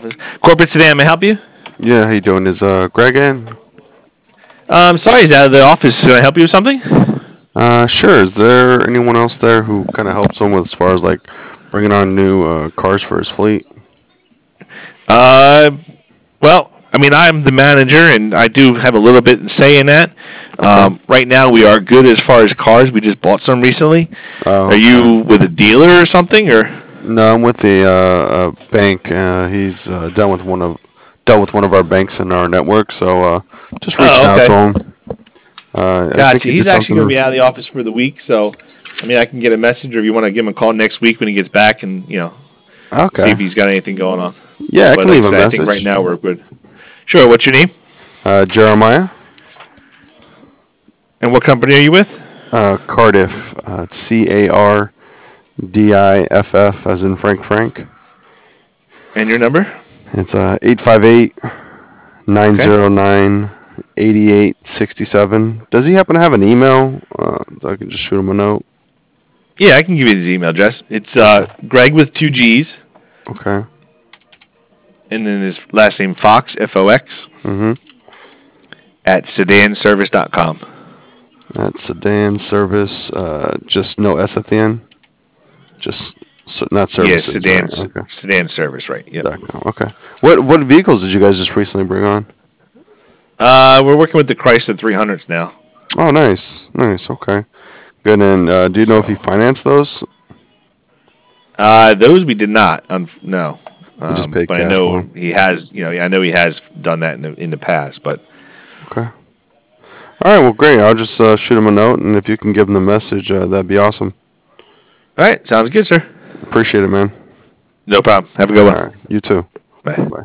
office. Corporate Sedan, may I help you? Yeah, how you doing? Is Greg in? I'm sorry, he's out of the office. Can I help you with something? Sure. Is there anyone else there who kind of helps him with as far as like bringing on new cars for his fleet? Uh, well, I mean, I'm the manager, and I do have a little bit in say in that. Okay. Right now, we are good as far as cars. We just bought some recently. Oh, Are okay. you with a dealer or something, or? No, I'm with the bank. He's dealt with one of our banks in our network, so just reaching Oh, out to okay. him. I think Gotcha. he did He's actually going to something. be out of the office for the week, so I mean, I can get a message, or if you want to give him a call next week when he gets back, and see Okay. if he's got anything going on. Yeah, I But can like I leave a said, I think right message. now we're good. Sure. What's your name? Jeremiah, And what company are you with? Cardiff, Cardiff, as in Frank Frank. And your number? It's 858 Okay. 909 8867. Does he happen to have an email? So I can just shoot him a note. Yeah, I can give you his email address. It's Okay. Greg with two G's, Okay. and then his last name Fox Fox Mm-hmm. at sedanservice.com. That's sedan service. Just no S at the end. Just not Yeah, services, right? Okay. sedan service, right? Yep. .com. Okay. What vehicles did you guys just recently bring on? We're working with the Chrysler 300s now. Oh, nice, nice. Okay, good. And do you know if he So financed those? those we did not. No. He just paid But I cash for know them. he has. I know he has done that in the past. But Okay. All right. Well, great. I'll just shoot him a note, and if you can give him the message, that'd be awesome. all right, sounds good, sir. Appreciate it, man. No problem. Have a good All one. right. You too. Bye. Bye.